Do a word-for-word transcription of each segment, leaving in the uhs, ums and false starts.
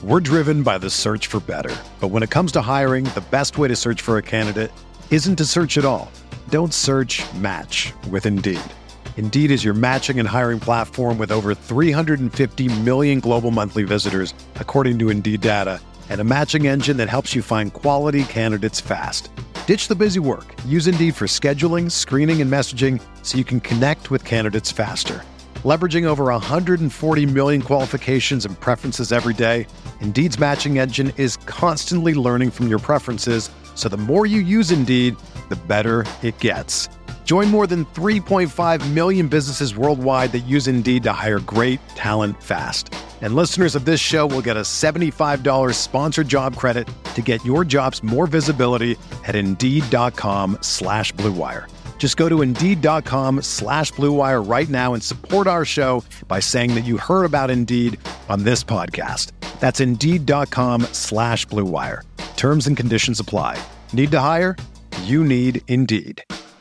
We're driven by the search for better. But when it comes to hiring, the best way to search for a candidate isn't to search at all. Don't search, match with Indeed. Indeed is your matching and hiring platform with over three hundred fifty million global monthly visitors, according to Indeed data, and a matching engine that helps you find quality candidates fast. Ditch the busy work. Use Indeed for scheduling, screening, and messaging so you can connect with candidates faster. Leveraging over one hundred forty million qualifications and preferences every day, Indeed's matching engine is constantly learning from your preferences, so the more you use Indeed, the better it gets. Join more than three point five million businesses worldwide that use Indeed to hire great talent fast. And listeners of this show will get a seventy-five dollars sponsored job credit to get your jobs more visibility at Indeed.com slash Blue Wire. Just go to Indeed.com slash Blue Wire right now and support our show by saying that you heard about Indeed on this podcast. That's Indeed.com slash Blue Wire. Terms and conditions apply. Need to hire? You need Indeed.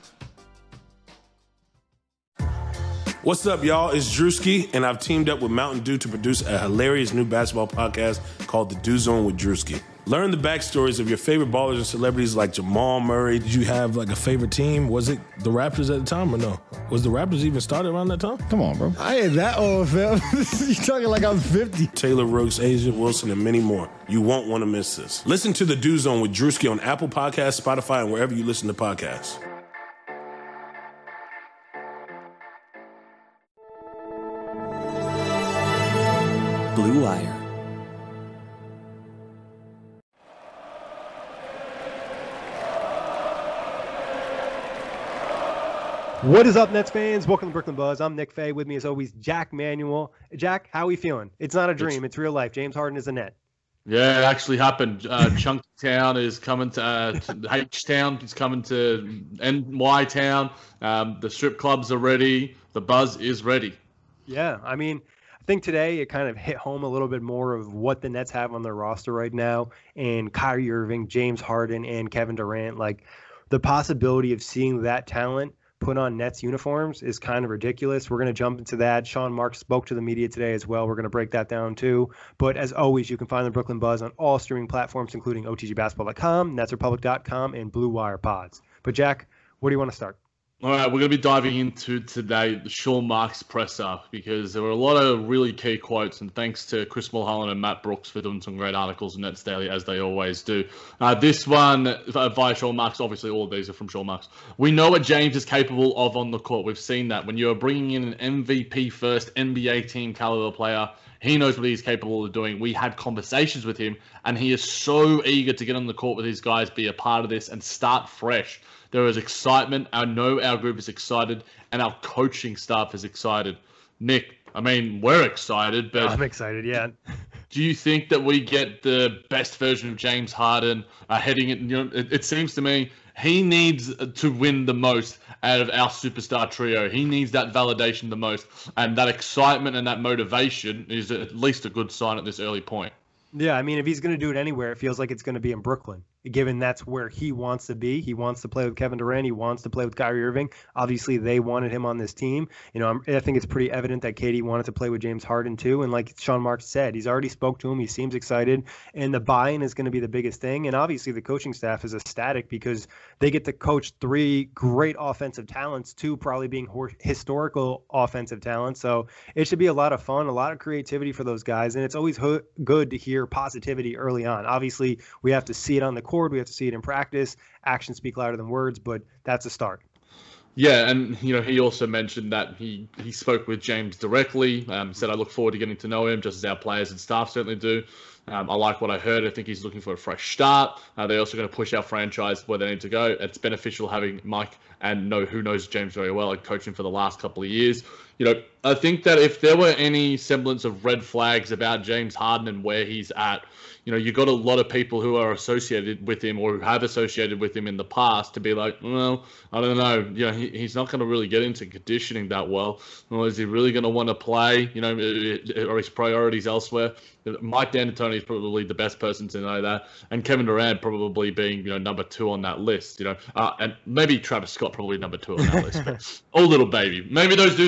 What's up, y'all? It's Drewski, and I've teamed up with Mountain Dew to produce a hilarious new basketball podcast called The Dew Zone with Drewski. Learn the backstories of your favorite ballers and celebrities like Jamal Murray. Did you have like a favorite team? Was it the Raptors at the time or no? Was the Raptors even started around that time? Come on, bro. I ain't that old, fam. You talking like I'm fifty. Taylor Rooks, Asia Wilson, and many more. You won't want to miss this. Listen to The Dew Zone with Drewski on Apple Podcasts, Spotify, and wherever you listen to podcasts. Blue Wire. What is up, Nets fans? Welcome to Brooklyn Buzz. I'm Nick Fay. With me, as always, Jack Manuel. Jack, how are we feeling? It's not a dream. It's, it's real life. James Harden is a Net. Yeah, it actually happened. Uh, Chunky Town is coming to, uh, to H-Town. Is coming to N Y Town. Um, the strip clubs are ready. The buzz is ready. Yeah, I mean, I think today it kind of hit home a little bit more of what the Nets have on their roster right now. And Kyrie Irving, James Harden, and Kevin Durant. Like, the possibility of seeing that talent put on Nets uniforms is kind of ridiculous. We're going to jump into that. Sean Marks spoke to the media today as well. We're going to break that down too. But as always, you can find the Brooklyn Buzz on all streaming platforms, including O T G basketball dot com, Nets Republic dot com, and Blue Wire Pods. But Jack, where do you want to start? All right, we're going to be diving into today the Sean Marks presser because there were a lot of really key quotes, and thanks to Chris Mulholland and Matt Brooks for doing some great articles in Nets Daily, as they always do. Uh, this one via Sean Marks, obviously all of these are from Sean Marks. We know what James is capable of on the court. We've seen that. When you're bringing in an M V P first N B A team caliber player, he knows what he's capable of doing. We had conversations with him, and he is so eager to get on the court with these guys, be a part of this, and start fresh. There is excitement. I know our group is excited, and our coaching staff is excited. Nick, I mean, we're excited, but I'm excited, yeah. Do you think that we get the best version of James Harden uh, heading it? You know, it, it seems to me he needs to win the most out of our superstar trio. He needs that validation the most, and that excitement and that motivation is at least a good sign at this early point. Yeah, I mean, if he's going to do it anywhere, it feels like it's going to be in Brooklyn, given that's where he wants to be. He wants to play with Kevin Durant. He wants to play with Kyrie Irving. Obviously, they wanted him on this team. You know, I'm, I think it's pretty evident that K D wanted to play with James Harden too. And like Sean Marks said, he's already spoke to him. He seems excited. And the buy-in is going to be the biggest thing. And obviously, the coaching staff is ecstatic because they get to coach three great offensive talents, two probably being historical offensive talents. So it should be a lot of fun, a lot of creativity for those guys. And it's always ho- good to hear positivity early on. Obviously, we have to see it on the court. We have to see it in practice. Actions speak louder than words, but that's a start. Yeah, and you know he also mentioned that he, he spoke with James directly, um, said, I look forward to getting to know him, just as our players and staff certainly do. Um, I like what I heard. I think he's looking for a fresh start. Uh, they're also going to push our franchise where they need to go. It's beneficial having Mike and know who knows James very well and coach him for the last couple of years. You know, I think that if there were any semblance of red flags about James Harden and where he's at, you know, you've got a lot of people who are associated with him or who have associated with him in the past to be like, well, I don't know. You know, he, he's not going to really get into conditioning that well. Or is he really going to want to play, you know, or his priorities elsewhere? Mike D'Antoni is probably the best person to know that. And Kevin Durant probably being, you know, number two on that list, you know. Uh, and maybe Travis Scott probably number two on that list. But, oh, little baby. Maybe those dudes are coming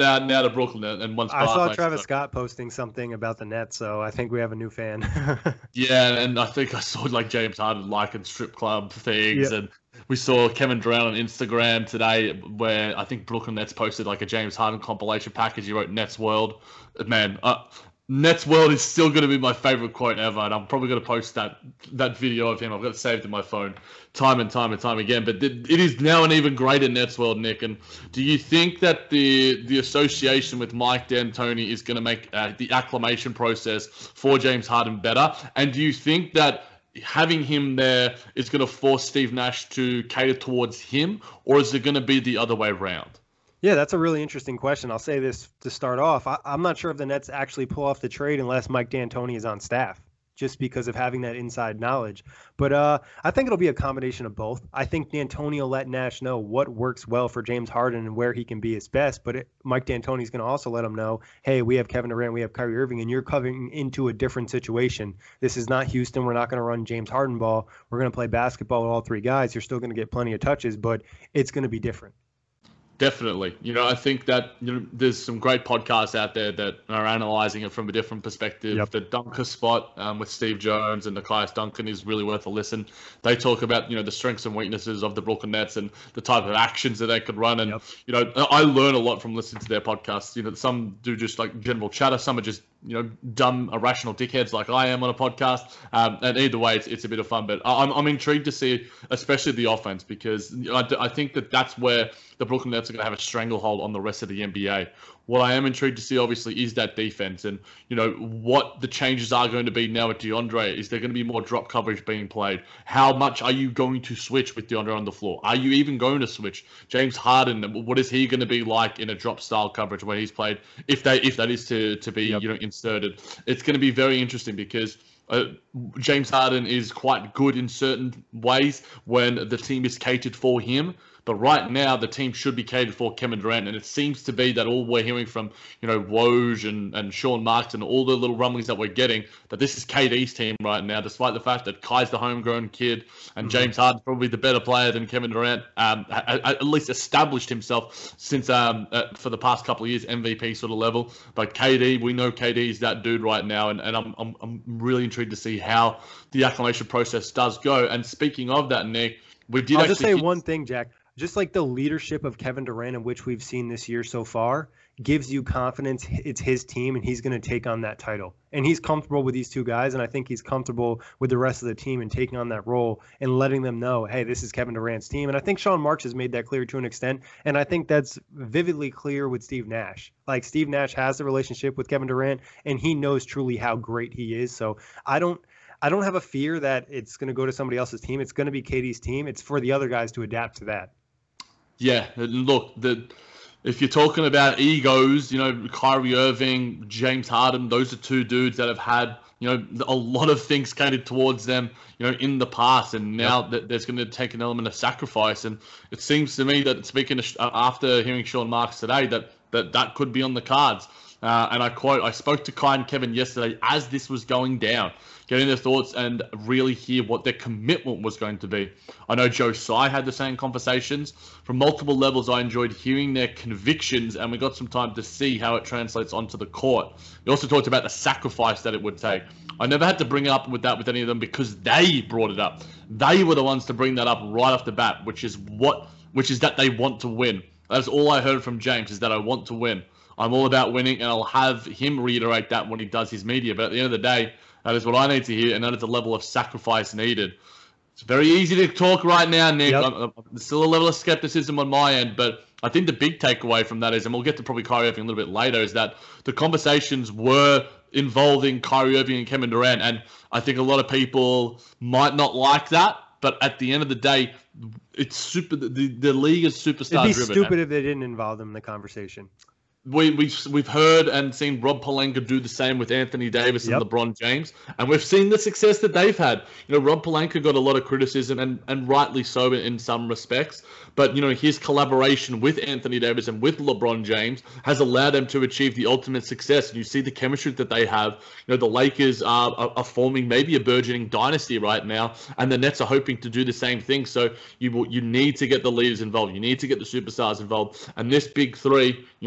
now, now to Brooklyn and once I saw Barclays Travis stuff. Scott posting something about the Nets, so I think we have a new fan. Yeah, and I think I saw like James Harden liking strip club things, Yeah. and we saw Kevin Durant on Instagram today where I think Brooklyn Nets posted like a James Harden compilation package. He wrote Nets World. Man, uh, Nets World is still going to be my favorite quote ever, and I'm probably going to post that that video of him. I've got it saved in my phone time and time and time again. But it, it is now an even greater Nets World, Nick. And do you think that the the association with Mike D'Antoni is going to make uh, the acclimation process for James Harden better? And do you think that having him there is going to force Steve Nash to cater towards him, or is it going to be the other way around? Yeah, that's a really interesting question. I'll say this to start off. I, I'm not sure if the Nets actually pull off the trade unless Mike D'Antoni is on staff, just because of having that inside knowledge. But uh, I think it'll be a combination of both. I think D'Antoni will let Nash know what works well for James Harden and where he can be his best. But it, Mike D'Antoni is going to also let him know, hey, we have Kevin Durant, we have Kyrie Irving, and you're coming into a different situation. This is not Houston. We're not going to run James Harden ball. We're going to play basketball with all three guys. You're still going to get plenty of touches, but it's going to be different. Definitely. You know, I think that you know, there's some great podcasts out there that are analyzing it from a different perspective. Yep. The Dunker Spot um, with Steve Jones and Nikias Duncan is really worth a listen. They talk about, you know, the strengths and weaknesses of the Brooklyn Nets and the type of actions that they could run. And, Yep. you know, I learn a lot from listening to their podcasts. You know, some do just like general chatter. Some are just, you know, dumb, irrational dickheads like I am on a podcast. Um, and either way, it's, it's a bit of fun. But I'm, I'm intrigued to see, especially the offense, because I, I think that that's where the Brooklyn Nets are going to have a stranglehold on the rest of the N B A. What I am intrigued to see, obviously, is that defense and, you know, what the changes are going to be now with DeAndre. Is there going to be more drop coverage being played? How much are you going to switch with DeAndre on the floor? Are you even going to switch? James Harden, what is he going to be like in a drop style coverage where he's played, if they if that is to, to be, yep. you know, inserted? It's going to be very interesting because Uh, James Harden is quite good in certain ways when the team is catered for him. But right now, the team should be catered for Kevin Durant. And it seems to be that all we're hearing from, you know, Woj and, and Sean Marks and all the little rumblings that we're getting, that this is K D's team right now, despite the fact that Kai's the homegrown kid and mm-hmm. James Harden's probably the better player than Kevin Durant, um, at least established himself since um, uh, for the past couple of years, M V P sort of level. But K D, we know K D is that dude right now. And, and I'm, I'm, I'm really intrigued to see how the acclimation process does go. And speaking of that, Nick, we did I'll actually just say hit- one thing, Jack. Just like the leadership of Kevin Durant, in which we've seen this year so far, gives you confidence it's his team and he's going to take on that title. And he's comfortable with these two guys, and I think he's comfortable with the rest of the team and taking on that role and letting them know, hey, this is Kevin Durant's team. And I think Sean Marks has made that clear to an extent, and I think that's vividly clear with Steve Nash. Like, Steve Nash has a relationship with Kevin Durant, and he knows truly how great he is. So I don't I don't have a fear that it's going to go to somebody else's team. It's going to be K D's team. It's for the other guys to adapt to that. Yeah, look, the if you're talking about egos, you know, Kyrie Irving, James Harden, those are two dudes that have had, you know, a lot of things catered towards them, you know, in the past, and now yep. that there's going to take an element of sacrifice. And it seems to me that, speaking of, after hearing Sean Marks today, that that, that could be on the cards. Uh, and I quote, I spoke to Kai and Kevin yesterday as this was going down, getting their thoughts and really hear what their commitment was going to be. I know Joe Tsai had the same conversations. From multiple levels, I enjoyed hearing their convictions, and we got some time to see how it translates onto the court. We also talked about the sacrifice that it would take. I never had to bring up with that with any of them because they brought it up. They were the ones to bring that up right off the bat, which is what, which is that they want to win. That's all I heard from James, is that I want to win. I'm all about winning, and I'll have him reiterate that when he does his media. But at the end of the day, that is what I need to hear, and that is the level of sacrifice needed. It's very easy to talk right now, Nick. Yep. I'm, I'm still a level of skepticism on my end, but I think the big takeaway from that is, and we'll get to probably Kyrie Irving a little bit later, is that the conversations were involving Kyrie Irving and Kevin Durant, and I think a lot of people might not like that, but at the end of the day, it's super. The, the league is superstar driven. It'd be stupid if they didn't involve them in the conversation. We, we've, we've heard and seen Rob Pelinka do the same with Anthony Davis Yep. and LeBron James, and we've seen the success that they've had. You know, Rob Pelinka got a lot of criticism, and, and rightly so in some respects, but, you know, his collaboration with Anthony Davis and with LeBron James has allowed them to achieve the ultimate success, and you see the chemistry that they have. You know, the Lakers are, are, are forming maybe a burgeoning dynasty right now, and the Nets are hoping to do the same thing, so you you need to get the leaders involved. You need to get the superstars involved, and this big three, you know, we know that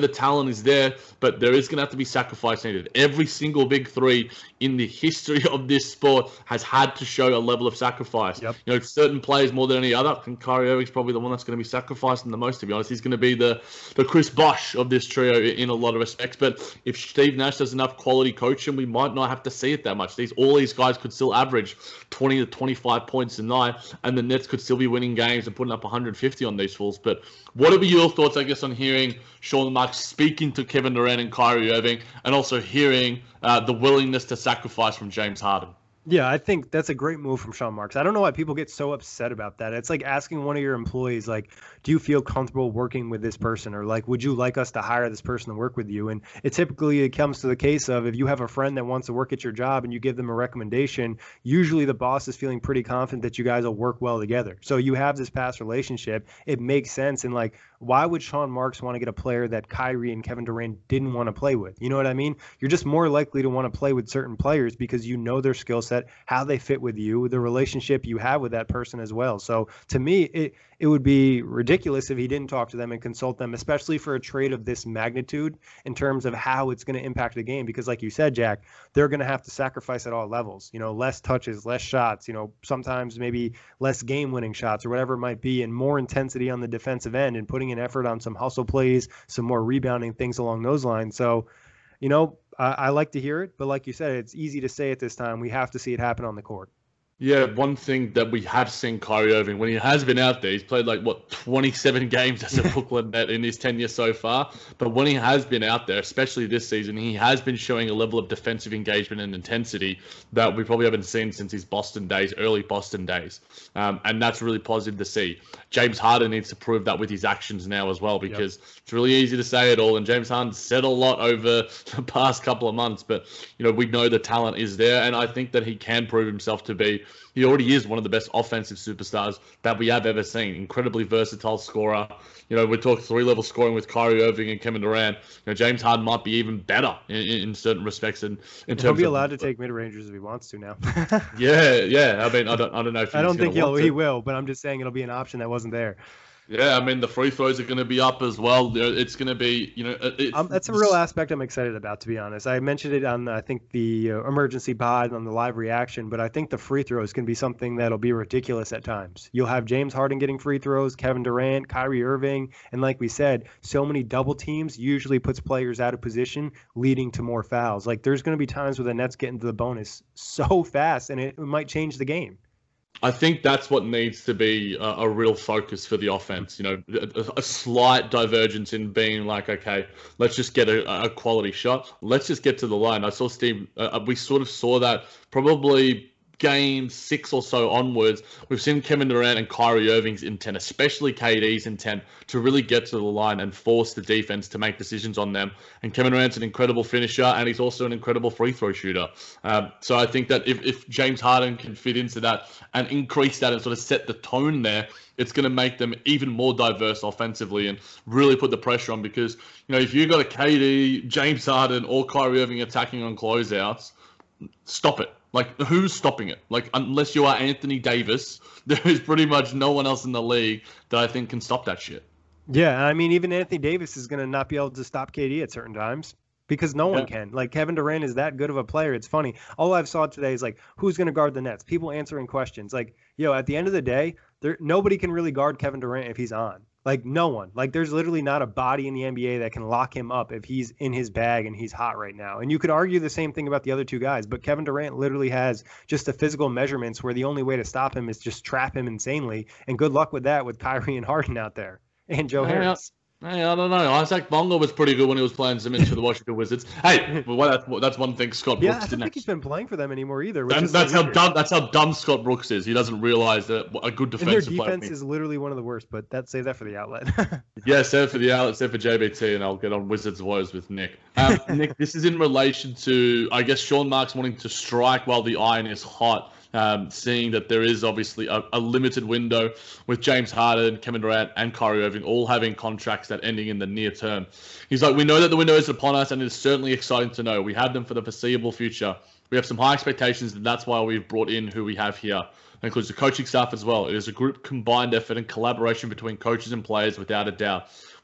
talent is there, but there is going to have to be sacrifice needed. Every single big three in the history of this sport has had to show a level of sacrifice. Yep. You know, certain players more than any other. I think Kyrie Irving's probably the one that's going to be sacrificing the most, to be honest. He's going to be the, the Chris Bosh of this trio in a lot of respects. But if Steve Nash does enough quality coaching, we might not have to see it that much. These all these guys could still average twenty to twenty-five points a night, and the Nets could still be winning games and putting up one hundred fifty on these fools. But what are your thoughts, I guess, on hearing Sean Marks speaking to Kevin Durant and Kyrie Irving, and also hearing uh, the willingness to sacrifice from James Harden? Yeah, I think that's a great move from Sean Marks. I don't know why people get so upset about that. It's like asking one of your employees, like, do you feel comfortable working with this person? Or like, would you like us to hire this person to work with you? And it typically it comes to the case of if you have a friend that wants to work at your job and you give them a recommendation, usually the boss is feeling pretty confident that you guys will work well together. So you have this past relationship. It makes sense. And like, why would Sean Marks want to get a player that Kyrie and Kevin Durant didn't want to play with? You know what I mean? You're just more likely to want to play with certain players because you know their skill set, how they fit with you, the relationship you have with that person as well. So to me, it it would be ridiculous if he didn't talk to them and consult them, especially for a trade of this magnitude in terms of how it's going to impact the game. Because like you said, Jack, they're going to have to sacrifice at all levels, you know, less touches, less shots, you know, sometimes maybe less game winning shots or whatever it might be, and more intensity on the defensive end and putting an effort on some hustle plays, some more rebounding, things along those lines. So, you know, I, I like to hear it, but like you said, it's easy to say at this time. We have to see it happen on the court. Yeah, one thing that we have seen Kyrie Irving, when he has been out there, he's played like, what, twenty-seven games as a Brooklyn Net in his tenure so far. But when he has been out there, especially this season, he has been showing a level of defensive engagement and intensity that we probably haven't seen since his Boston days, early Boston days. Um, and that's really positive to see. James Harden needs to prove that with his actions now as well, because yep. It's really easy to say it all. And James Harden said a lot over the past couple of months. But, you know, we know the talent is there. And I think that he can prove himself to be, he already is one of the best offensive superstars that we have ever seen. Incredibly versatile scorer. You know, we talk three-level scoring with Kyrie Irving and Kevin Durant. You know, James Harden might be even better in, in certain respects. In, in terms he'll be allowed of, to take mid-rangers if he wants to now. yeah, yeah. I mean, I don't, I don't know if he's I don't think he'll, he he will, but I'm just saying it'll be an option that wasn't there. Yeah, I mean, the free throws are going to be up as well. It's going to be, you know... It, um, that's a real aspect I'm excited about, to be honest. I mentioned it on, I think, the uh, emergency pod on the live reaction, but I think the free throws can be something that'll be ridiculous at times. You'll have James Harden getting free throws, Kevin Durant, Kyrie Irving, and like we said, so many double teams usually puts players out of position, leading to more fouls. Like, there's going to be times where the Nets get into the bonus so fast, and it, it might change the game. I think that's what needs to be a, a real focus for the offense. You know, a, a slight divergence in being like, okay, let's just get a, a quality shot. Let's just get to the line. I saw Steve, uh, we sort of saw that probably game six or so onwards. We've seen Kevin Durant and Kyrie Irving's intent, especially K D's intent, to really get to the line and force the defense to make decisions on them. And Kevin Durant's an incredible finisher, and he's also an incredible free throw shooter. Um, so I think that if, if James Harden can fit into that and increase that and sort of set the tone there, it's going to make them even more diverse offensively and really put the pressure on. Because, you know, if you've got a K D, James Harden, or Kyrie Irving attacking on closeouts, stop it. Like, who's stopping it? Like, unless you are Anthony Davis, there is pretty much no one else in the league that I think can stop that shit. Yeah, I mean, even Anthony Davis is going to not be able to stop K D at certain times because no one yeah. can. Like, Kevin Durant is that good of a player. It's funny. All I've saw today is, like, who's going to guard the Nets? People answering questions. Like, yo, at the end of the day, there nobody can really guard Kevin Durant if he's on. Like, no one. Like, there's literally not a body in the N B A that can lock him up if he's in his bag and he's hot right now. And you could argue the same thing about the other two guys, but Kevin Durant literally has just the physical measurements where the only way to stop him is just trap him insanely. And good luck with that with Kyrie and Harden out there and Joe hey, Harris. Hey, I don't know. Isaac Bonga was pretty good when he was playing some for the Washington Wizards. Hey, well, that's, that's one thing Scott Brooks yeah, I don't didn't think he's been playing for them anymore either. Which and is that's so how dumb. That's how dumb Scott Brooks is. He doesn't realize that a good defensive and their defense player is literally one of the worst. But that save that for the outlet. yeah, save for the outlet, save for J B T, and I'll get on Wizards Woes with Nick. Um, Nick, this is in relation to, I guess, Sean Marks wanting to strike while the iron is hot. Um, seeing that there is obviously a, a limited window with James Harden, Kevin Durant, and Kyrie Irving all having contracts that ending in the near term. He's like, we know that the window is upon us, and it's certainly exciting to know. We have them for the foreseeable future. We have some high expectations, and that's why we've brought in who we have here. That includes the coaching staff as well. It is a group combined effort and collaboration between coaches and players, without a doubt.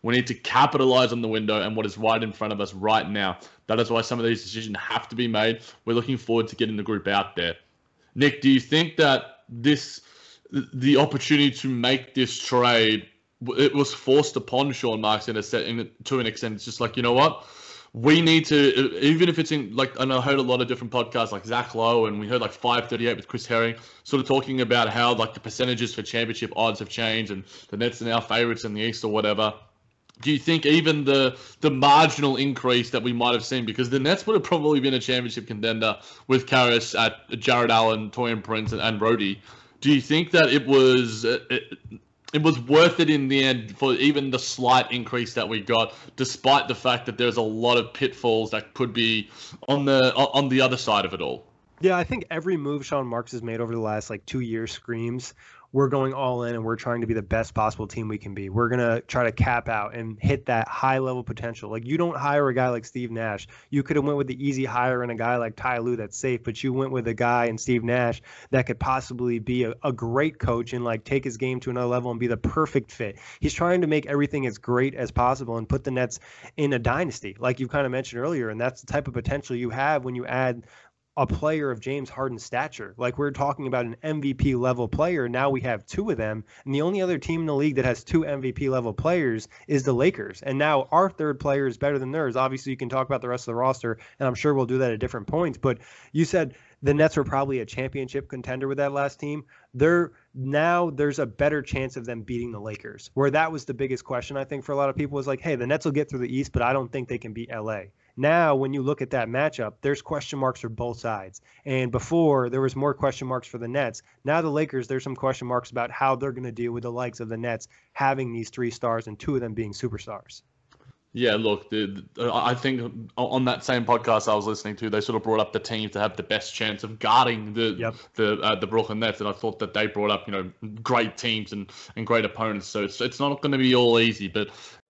We need to capitalize on the window and what is right in front of us right now. That is why some of these decisions have to be made. We're looking forward to getting the group out there. Nick, do you think that this, the opportunity to make this trade, it was forced upon Sean Marks in a set, in, to an extent? It's just like, you know what? We need to, even if it's in, like, and I heard a lot of different podcasts like Zach Lowe, and we heard like five thirty-eight with Chris Herring, sort of talking about how like the percentages for championship odds have changed and the Nets are now favorites in the East or whatever. Do you think even the the marginal increase that we might have seen, because the Nets would have probably been a championship contender with Karras at Jared Allen, Taurean Prince, and, and Brody, do you think that it was... It, It was worth it in the end for even the slight increase that we got, despite the fact that there's a lot of pitfalls that could be on the on the other side of it all? Yeah, I think every move Sean Marks has made over the last like two years screams, we're going all in and we're trying to be the best possible team we can be. We're going to try to cap out and hit that high level potential. Like, you don't hire a guy like Steve Nash. You could have went with the easy hire and a guy like Ty Lue that's safe, but you went with a guy in Steve Nash that could possibly be a, a great coach and like take his game to another level and be the perfect fit. He's trying to make everything as great as possible and put the Nets in a dynasty, like you kind of mentioned earlier. And that's the type of potential you have when you add a player of James Harden's stature. Like, we're talking about an M V P level player. Now we have two of them. And the only other team in the league that has two M V P level players is the Lakers. And now our third player is better than theirs. Obviously, you can talk about the rest of the roster, and I'm sure we'll do that at different points. But you said the Nets were probably a championship contender with that last team. They're now there's a better chance of them beating the Lakers, where that was the biggest question, I think, for a lot of people, was like, hey, the Nets will get through the East, but I don't think they can beat L A. Now, when you look at that matchup, there's question marks for both sides. And before, there was more question marks for the Nets. Now the Lakers, there's some question marks about how they're going to deal with the likes of the Nets having these three stars and two of them being superstars. Yeah, look, the, the, I think on that same podcast I was listening to, they sort of brought up the teams to have the best chance of guarding the yep. the uh, the Brooklyn Nets, and I thought that they brought up, you know, great teams and, and great opponents. So it's it's not going to be all easy, but.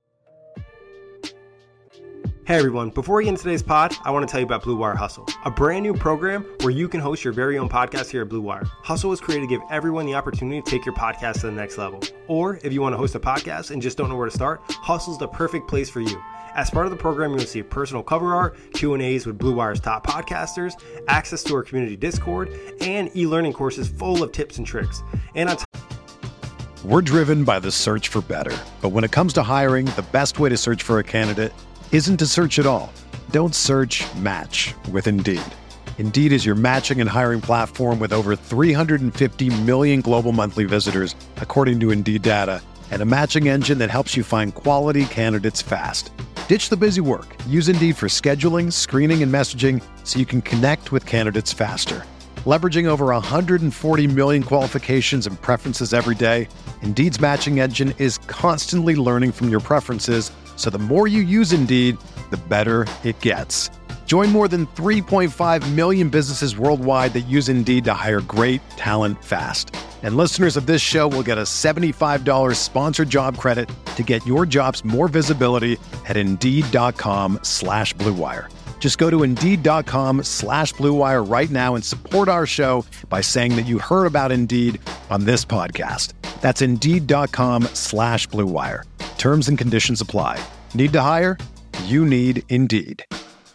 Hey everyone, before we get into today's pod, I want to tell you about Blue Wire Hustle, a brand new program where you can host your very own podcast here at Blue Wire. Hustle was created to give everyone the opportunity to take your podcast to the next level. Or if you want to host a podcast and just don't know where to start, Hustle's the perfect place for you. As part of the program, you'll receive personal cover art, Q and A's with Blue Wire's top podcasters, access to our community Discord, and e-learning courses full of tips and tricks. And on top We're driven by the search for better. But when it comes to hiring, the best way to search for a candidate isn't to search at all. Don't search, match with Indeed. Indeed is your matching and hiring platform with over three hundred fifty million global monthly visitors, according to Indeed data, and a matching engine that helps you find quality candidates fast. Ditch the busy work. Use Indeed for scheduling, screening, and messaging so you can connect with candidates faster. Leveraging over one hundred forty million qualifications and preferences every day, Indeed's matching engine is constantly learning from your preferences, so the more you use Indeed, the better it gets. Join more than three point five million businesses worldwide that use Indeed to hire great talent fast. And listeners of this show will get a seventy-five dollars sponsored job credit to get your jobs more visibility at Indeed.com slash Blue Wire. Just go to Indeed.com slash Blue Wire right now and support our show by saying that you heard about Indeed on this podcast. That's Indeed.com slash Blue Wire. Terms and conditions apply. Need to hire? You need Indeed.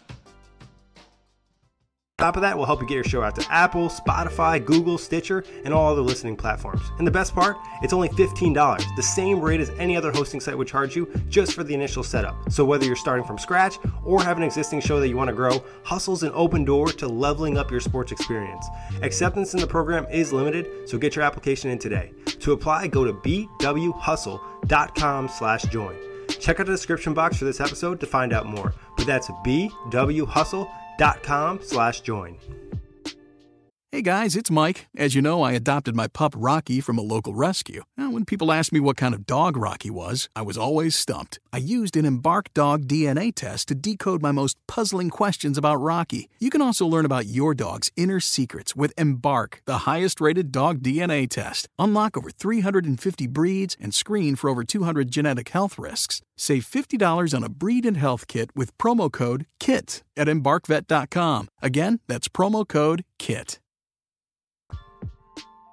On top of that, we'll help you get your show out to Apple, Spotify, Google, Stitcher, and all other listening platforms. And the best part, it's only fifteen dollars, the same rate as any other hosting site would charge you just for the initial setup. So whether you're starting from scratch or have an existing show that you want to grow, Hustle's an open door to leveling up your sports experience. Acceptance in the program is limited, so get your application in today. To apply, go to bwhustle.com slash join. Check out the description box for this episode to find out more. But that's bwhustle.com Dot com slash join. Hey guys, it's Mike. As you know, I adopted my pup Rocky from a local rescue. Now, when people asked me what kind of dog Rocky was, I was always stumped. I used an Embark dog D N A test to decode my most puzzling questions about Rocky. You can also learn about your dog's inner secrets with Embark, the highest-rated dog D N A test. Unlock over three hundred fifty breeds and screen for over two hundred genetic health risks. Save fifty dollars on a breed and health kit with promo code KIT at embark vet dot com. Again, that's promo code KIT.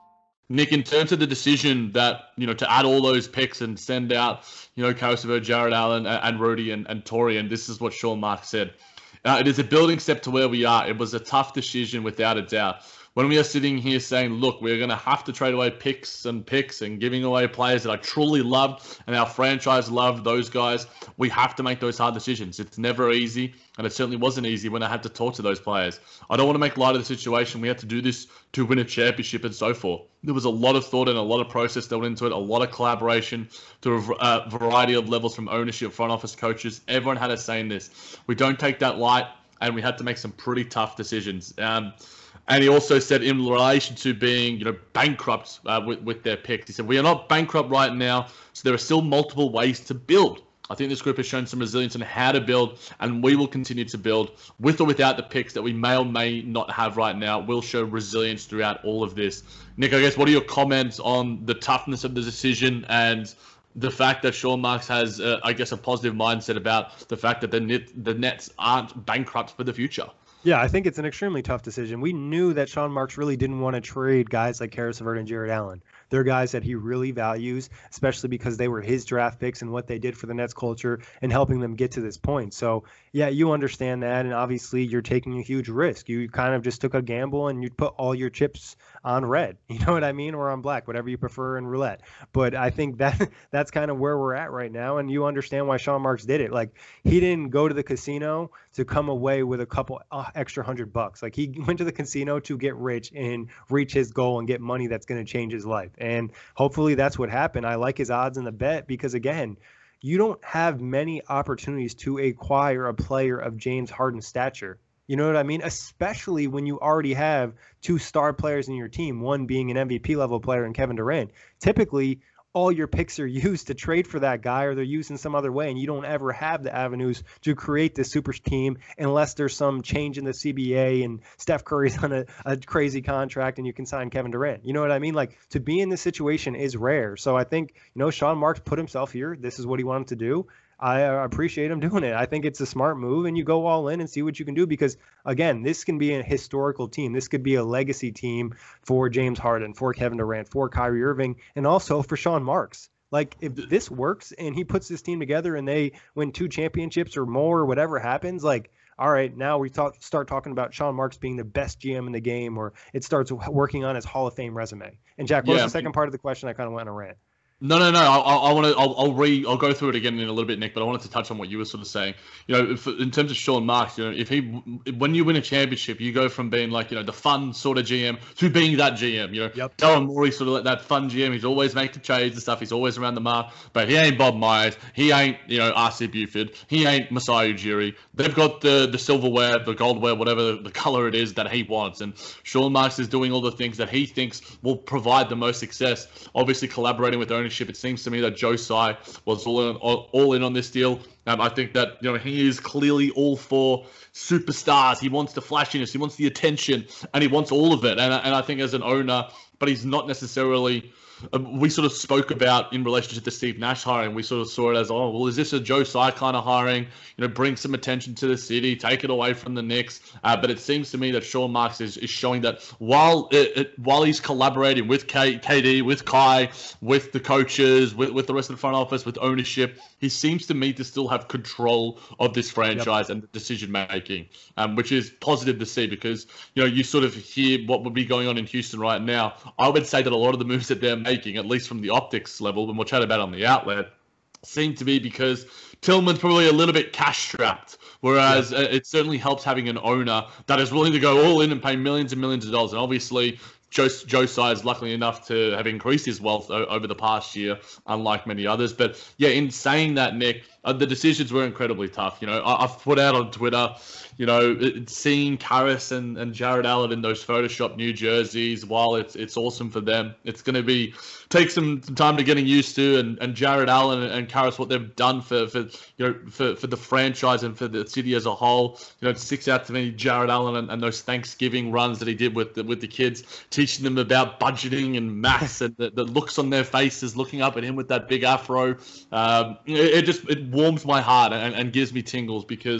Nick, in terms of the decision that, you know, to add all those picks and send out, you know, Caris LeVert, Jared Allen, and, and Rudy and, and Torian, this is what Sean Marks said. Uh, it is a building step to where we are. It was a tough decision without a doubt. When we are sitting here saying, look, we're going to have to trade away picks and picks and giving away players that I truly loved and our franchise loved those guys, we have to make those hard decisions. It's never easy, and it certainly wasn't easy when I had to talk to those players. I don't want to make light of the situation. We had to do this to win a championship and so forth. There was a lot of thought and a lot of process that went into it, a lot of collaboration to a uh, variety of levels from ownership, front office, coaches. Everyone had a say in this. We don't take that light, and we had to make some pretty tough decisions. Um, And he also said in relation to being, you know, bankrupt uh, with, with their picks, he said, we are not bankrupt right now, so there are still multiple ways to build. I think this group has shown some resilience in how to build, and we will continue to build with or without the picks that we may or may not have right now. We'll show resilience throughout all of this. Nick, I guess, what are your comments on the toughness of the decision and the fact that Sean Marks has, uh, I guess, a positive mindset about the fact that the, Net, the Nets aren't bankrupt for the future? Yeah, I think it's an extremely tough decision. We knew that Sean Marks really didn't want to trade guys like Caris LeVert and Jared Allen. They're guys that he really values, especially because they were his draft picks and what they did for the Nets culture and helping them get to this point. So, yeah, you understand that, and obviously you're taking a huge risk. You kind of just took a gamble and you put all your chips on red, you know what I mean, or on black, whatever you prefer in roulette. But I think that that's kind of where we're at right now, and you understand why Sean Marks did it. Like, he didn't go to the casino to come away with a couple uh, extra hundred bucks. Like, he went to the casino to get rich and reach his goal and get money that's going to change his life. And hopefully that's what happened. I like his odds in the bet because, again, you don't have many opportunities to acquire a player of James Harden's stature. You know what I mean? Especially when you already have two star players in your team, one being an M V P level player and Kevin Durant. Typically, all your picks are used to trade for that guy, or they're used in some other way, and you don't ever have the avenues to create this super team unless there's some change in the C B A and Steph Curry's on a, a crazy contract and you can sign Kevin Durant. You know what I mean? Like, to be in this situation is rare. So I think, you know, Sean Marks put himself here. This is what he wanted to do. I appreciate him doing it. I think it's a smart move, and you go all in and see what you can do because, again, this can be a historical team. This could be a legacy team for James Harden, for Kevin Durant, for Kyrie Irving, and also for Sean Marks. Like, if this works and he puts this team together and they win two championships or more or whatever happens, like, all right, now we talk, start talking about Sean Marks being the best G M in the game, or it starts working on his Hall of Fame resume. And, Jack, what yeah. was the second part of the question? I kind of went on a rant. No, no, no. I, I want to. I'll, I'll re. I'll go through it again in a little bit, Nick. But I wanted to touch on what you were sort of saying. You know, if, in terms of Sean Marks, you know, if he, when you win a championship, you go from being like, you know, the fun sort of G M to being that G M. You know, yep. Daryl Morey sort of like that fun G M. He's always making trades and stuff. He's always around the mark. But he ain't Bob Myers. He ain't, you know, R C Buford. He ain't Masai Ujiri. They've got the the silverware, the goldware, whatever the, the color it is that he wants. And Sean Marks is doing all the things that he thinks will provide the most success. Obviously, collaborating with ownership. It seems to me that Joe Tsai was all in, all, all in on this deal. Um, I think that, you know, he is clearly all for superstars. He wants the flashiness, he wants the attention, and he wants all of it. And, and I think as an owner, but he's not necessarily. Uh, we sort of spoke about in relationship to Steve Nash hiring. We sort of saw it as, oh, well, is this a Joe Tsai kind of hiring? You know, bring some attention to the city, take it away from the Knicks. Uh, but it seems to me that Sean Marks is, is showing that while it, it, while he's collaborating with K, KD, with Kai, with the coaches, with, with the rest of the front office, with ownership, he seems to me to still have control of this franchise yep. and the decision making, um, which is positive to see because, you know, you sort of hear what would be going on in Houston right now. I would say that a lot of the moves that they're making, at least from the optics level, and we'll chat about on the outlet, seem to be because Tillman's probably a little bit cash strapped, whereas yeah. it certainly helps having an owner that is willing to go all in and pay millions and millions of dollars. And obviously, Joe, Joe Tsai is lucky enough to have increased his wealth o- over the past year, unlike many others. But yeah, in saying that, Nick, uh, the decisions were incredibly tough. You know, I- I've put out on Twitter, you know, it, seeing Caris and, and Jared Allen in those Photoshop New Jerseys, while it's it's awesome for them, it's going to be take some, some time to getting used to. And, and Jared Allen and, and Caris, what they've done for, for you know for, for the franchise and for the city as a whole, you know, it sticks out to me. Jared Allen and, and those Thanksgiving runs that he did with the, with the kids, teaching them about budgeting and maths, and the, the looks on their faces, looking up at him with that big afro. Um, it, it just it warms my heart and, and gives me tingles because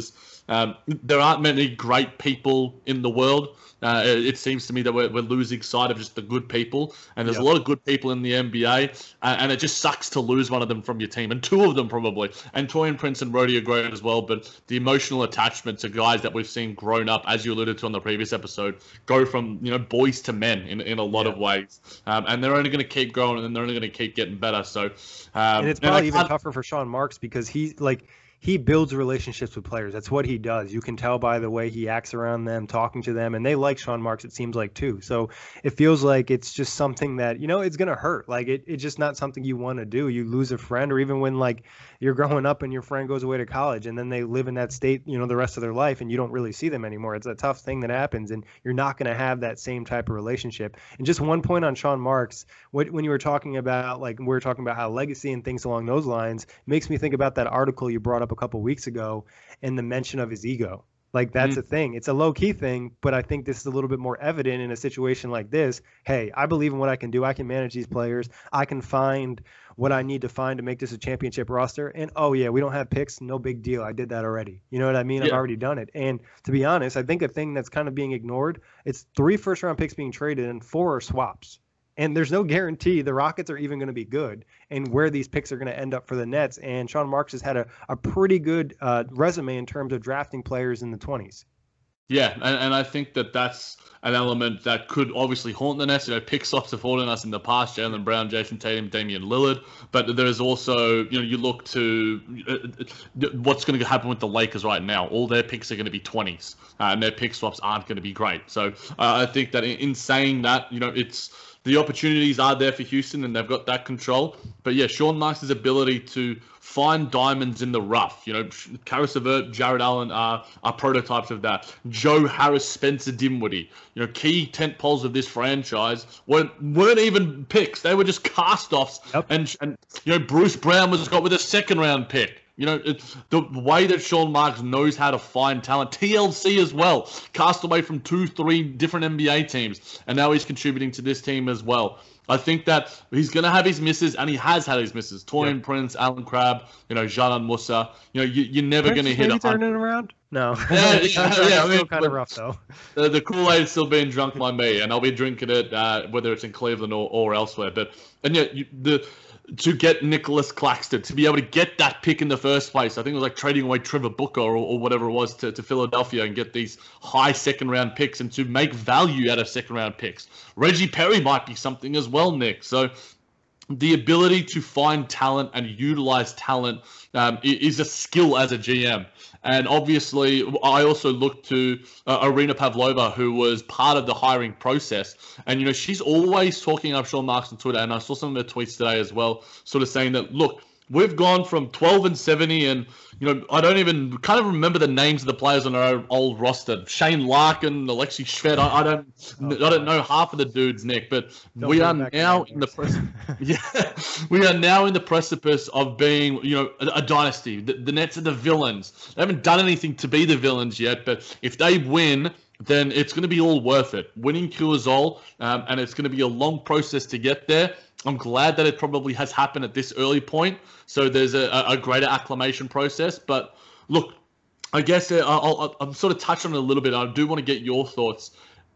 Um, there aren't many great people in the world. Uh, it, it seems to me that we're, we're losing sight of just the good people, and there's yep. a lot of good people in the N B A, uh, and it just sucks to lose one of them from your team, and two of them probably. And Taurean Prince and Rhodey are great as well, but the emotional attachment to guys that we've seen grown up, as you alluded to on the previous episode, go from you know boys to men in in a lot yeah. of ways, um, and they're only going to keep growing, and they're only going to keep getting better. So, um, and it's probably and even tougher for Sean Marks because he's like. He builds relationships with players. That's what he does. You can tell by the way he acts around them, talking to them, and they like Sean Marks, it seems like, too. So it feels like it's just something that, you know, it's going to hurt. Like, it, it's just not something you want to do. You lose a friend, or even when, like, you're growing up and your friend goes away to college, and then they live in that state, you know, the rest of their life, and you don't really see them anymore. It's a tough thing that happens, and you're not going to have that same type of relationship. And just one point on Sean Marks, what, when you were talking about, like, we were talking about how legacy and things along those lines, makes me think about that article you brought up a couple weeks ago, and the mention of his ego. Like, that's mm. a thing. It's a low-key thing, but I think this is a little bit more evident in a situation like this. Hey, I believe in what I can do. I can manage these players. I can find what I need to find to make this a championship roster. And, oh, yeah, we don't have picks. No big deal. I did that already. You know what I mean? Yeah. I've already done it. And to be honest, I think a thing that's kind of being ignored, it's three first-round picks being traded and four are swaps. And there's no guarantee the Rockets are even going to be good and where these picks are going to end up for the Nets. And Sean Marks has had a, a pretty good uh, resume in terms of drafting players in the twenties. Yeah, and, and I think that that's an element that could obviously haunt the Nets. You know, pick swaps have haunted us in the past, Jaylen Brown, Jason Tatum, Damian Lillard. But there is also, you know, you look to uh, what's going to happen with the Lakers right now. All their picks are going to be twenties, uh, and their pick swaps aren't going to be great. So uh, I think that in, in saying that, you know, it's the opportunities are there for Houston, and they've got that control. But yeah, Sean Marks' ability to find diamonds in the rough. You know, Karis LeVert, Jared Allen are, are prototypes of that. Joe Harris, Spencer Dinwiddie, you know, key tent poles of this franchise weren't, weren't even picks. They were just cast-offs. Yep. And, and, you know, Bruce Brown was got with a second-round pick. You know, it's the way that Sean Marks knows how to find talent. T L C as well, cast away from two, three different N B A teams, and now he's contributing to this team as well. I think that he's going to have his misses, and he has had his misses. Taurean yep. Prince, Alan Crabb, you know, Janan Musa. You know, you, you're never going to hit a turning it around. No, yeah, yeah, yeah. I mean, still kind of rough though. The, the Kool-Aid is still being drunk by me, and I'll be drinking it uh, whether it's in Cleveland or, or elsewhere. But and yeah, you, the. to get Nicholas Claxton, to be able to get that pick in the first place. I think it was like trading away Trevor Booker or, or whatever it was to, to Philadelphia and get these high second-round picks and to make value out of second-round picks. Reggie Perry might be something as well, Nick. So the ability to find talent and utilize talent um, is a skill as a G M. And obviously, I also looked to uh, Arina Pavlova, who was part of the hiring process. And, you know, she's always talking up Sean Marks on Twitter. And I saw some of her tweets today as well, sort of saying that, look, we've gone from twelve and seventy, and, you know, I don't even kind of remember the names of the players on our old roster. Shane Larkin, Alexei Shved. I, I don't, oh, I don't know half of the dudes, Nick. But don't we are now in the precipice. yeah, we are now in the precipice of being, you know, a, a dynasty. The, the Nets are the villains. They haven't done anything to be the villains yet, but if they win, then it's going to be all worth it. Winning cures all, um, and it's going to be a long process to get there. I'm glad that it probably has happened at this early point, so there's a, a greater acclimation process. But look, I guess uh, I'll, I'll, I'll sort of touch on it a little bit. I do want to get your thoughts.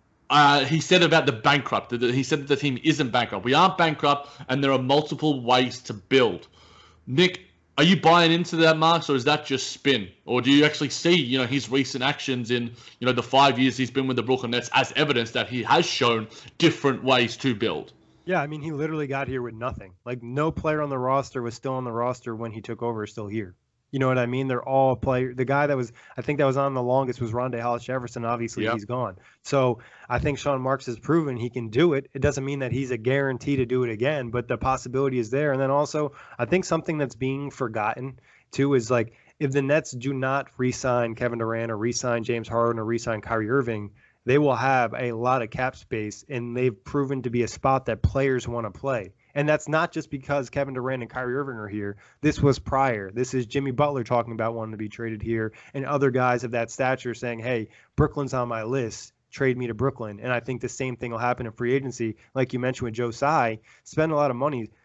Uh, he said about the bankrupt. That he said that the team isn't bankrupt. We aren't bankrupt, and there are multiple ways to build. Nick, are you buying into that, Marks, or is that just spin? Or do you actually see, you know, his recent actions in, you know, the five years he's been with the Brooklyn Nets as evidence that he has shown different ways to build? Yeah, I mean, he literally got here with nothing. Like, no player on the roster was still on the roster when he took over, still here. You know what I mean? They're all players. The guy that was, I think that was on the longest was Rondae Hollis-Jefferson. Obviously, yep. he's gone. So I think Sean Marks has proven he can do it. It doesn't mean that he's a guarantee to do it again, but the possibility is there. And then also, I think something that's being forgotten, too, is like, if the Nets do not re-sign Kevin Durant or re-sign James Harden or re-sign Kyrie Irving, they will have a lot of cap space, and they've proven to be a spot that players want to play. And that's not just because Kevin Durant and Kyrie Irving are here. This was prior. This is Jimmy Butler talking about wanting to be traded here, and other guys of that stature saying, hey, Brooklyn's on my list. Trade me to Brooklyn. And I think the same thing will happen in free agency. Like you mentioned with Joe Tsai, spend a lot of money.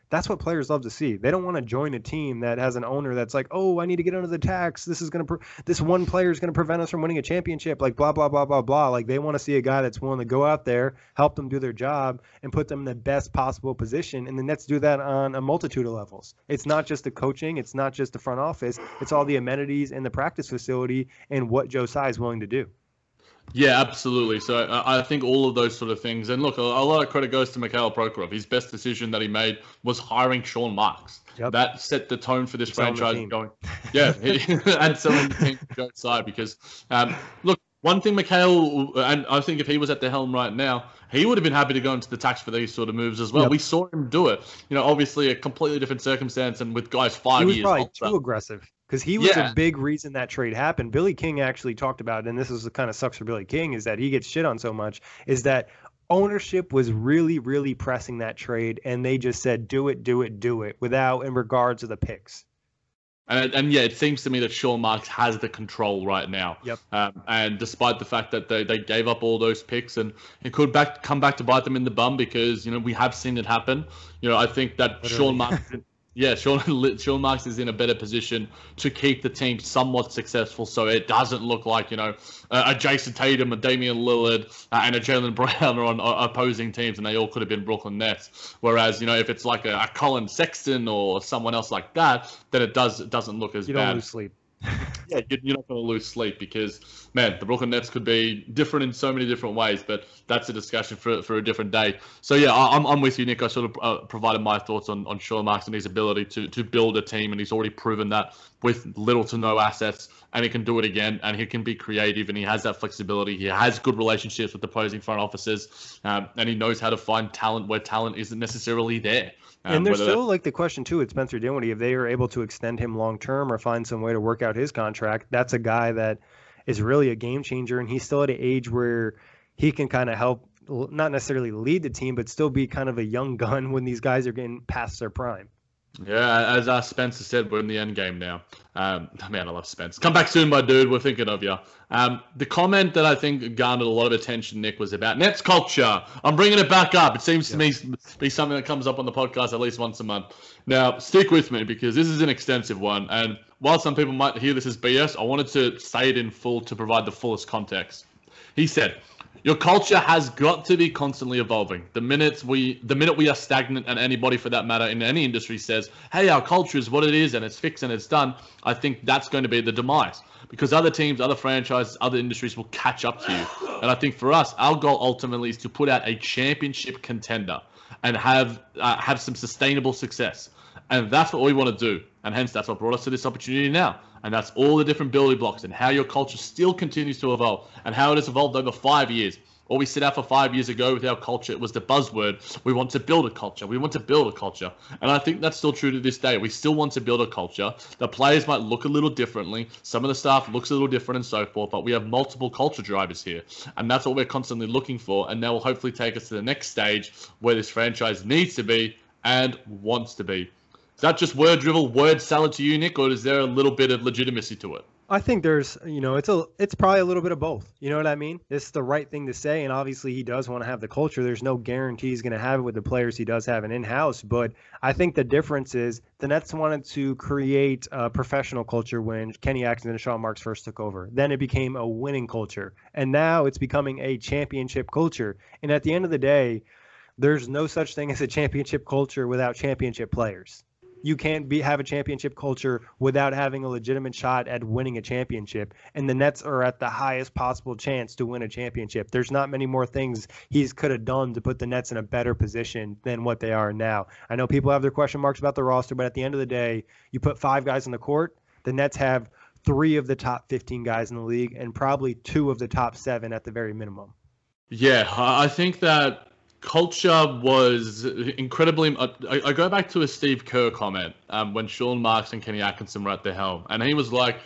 That's what players love to see. They don't want to join a team that has an owner that's like, oh, I need to get under the tax. This is going to, pre- this one player is going to prevent us from winning a championship. Like blah, blah, blah, blah, blah. Like they want to see a guy that's willing to go out there, help them do their job and put them in the best possible position. And the Nets do that on a multitude of levels. It's not just the coaching. It's not just the front office. It's all the amenities and the practice facility and what Joe Tsai is willing to do. Yeah, absolutely. So uh, I think all of those sort of things. And look, a, a lot of credit goes to Mikhail Prokhorov. His best decision that he made was hiring Sean Marks. Yep. That set the tone for this franchise going. Yeah, and selling the team to Joe Tsai because, um, look, one thing Mikhail, and I think if he was at the helm right now, he would have been happy to go into the tax for these sort of moves as well. Yep. We saw him do it. You know, obviously a completely different circumstance and with guys five he was years probably older. Too aggressive. Because he was yeah. a big reason that trade happened. Billy King actually talked about it, and this is what kind of sucks for Billy King, is that he gets shit on so much, is that ownership was really, really pressing that trade, and they just said, do it, do it, do it, without in regards to the picks. And, and yeah, it seems to me that Sean Marks has the control right now. Yep. Um, and despite the fact that they, they gave up all those picks and it could back come back to bite them in the bum because, you know, we have seen it happen. You know, I think that Literally. Sean Marks... Yeah, Sean, Sean Marks is in a better position to keep the team somewhat successful so it doesn't look like, you know, a Jason Tatum, a Damian Lillard, uh, and a Jaylen Brown are on uh, opposing teams and they all could have been Brooklyn Nets. Whereas, you know, if it's like a, a Colin Sexton or someone else like that, then it does it doesn't look as you bad. You don't lose sleep. Yeah, you're not going to lose sleep because, man, the Brooklyn Nets could be different in so many different ways, but that's a discussion for for a different day. So, yeah, I'm I'm with you, Nick. I sort of uh, provided my thoughts on, on Sean Marks and his ability to, to build a team, and he's already proven that with little to no assets, and he can do it again, and he can be creative, and he has that flexibility. He has good relationships with opposing front offices, um, and he knows how to find talent where talent isn't necessarily there. Um, and there's still like the question too with Spencer Dinwiddie, if they are able to extend him long term or find some way to work out his contract, that's a guy that is really a game changer, and he's still at an age where he can kind of help, not necessarily lead the team, but still be kind of a young gun when these guys are getting past their prime. Yeah, as uh, Spencer said, we're in the end game now. Um, man, I love Spence. Come back soon, my dude. We're thinking of you. Um, the comment that I think garnered a lot of attention, Nick, was about Nets culture. I'm bringing it back up. It seems to yeah. me be something that comes up on the podcast at least once a month. Now, stick with me because this is an extensive one. And while some people might hear this as B S, I wanted to say it in full to provide the fullest context. He said, your culture has got to be constantly evolving. The minute we, the minute we are stagnant, and anybody for that matter in any industry says, hey, our culture is what it is and it's fixed and it's done, I think that's going to be the demise. Because other teams, other franchises, other industries will catch up to you. And I think for us, our goal ultimately is to put out a championship contender and have uh, have some sustainable success. And that's what we want to do. And hence, that's what brought us to this opportunity now. And that's all the different building blocks and how your culture still continues to evolve and how it has evolved over five years. Or we set out for five years ago with our culture. It was the buzzword. We want to build a culture. We want to build a culture. And I think that's still true to this day. We still want to build a culture. The players might look a little differently. Some of the staff looks a little different and so forth. But we have multiple culture drivers here. And that's what we're constantly looking for. And that will hopefully take us to the next stage where this franchise needs to be and wants to be. Is that just word drivel, word salad to you, Nick, or is there a little bit of legitimacy to it? I think there's, you know, it's a, it's probably a little bit of both. You know what I mean? It's the right thing to say, and obviously he does want to have the culture. There's no guarantee he's going to have it with the players he does have an in-house, but I think the difference is the Nets wanted to create a professional culture when Kenny Atkinson and Sean Marks first took over. Then it became a winning culture, and now it's becoming a championship culture. And at the end of the day, there's no such thing as a championship culture without championship players. You can't be have a championship culture without having a legitimate shot at winning a championship. And the Nets are at the highest possible chance to win a championship. There's not many more things he could have done to put the Nets in a better position than what they are now. I know people have their question marks about the roster, but at the end of the day, you put five guys on the court, the Nets have three of the top fifteen guys in the league and probably two of the top seven at the very minimum. Yeah, I think that culture was incredibly. I, I go back to a Steve Kerr comment um, when Sean Marks and Kenny Atkinson were at the helm, and he was like,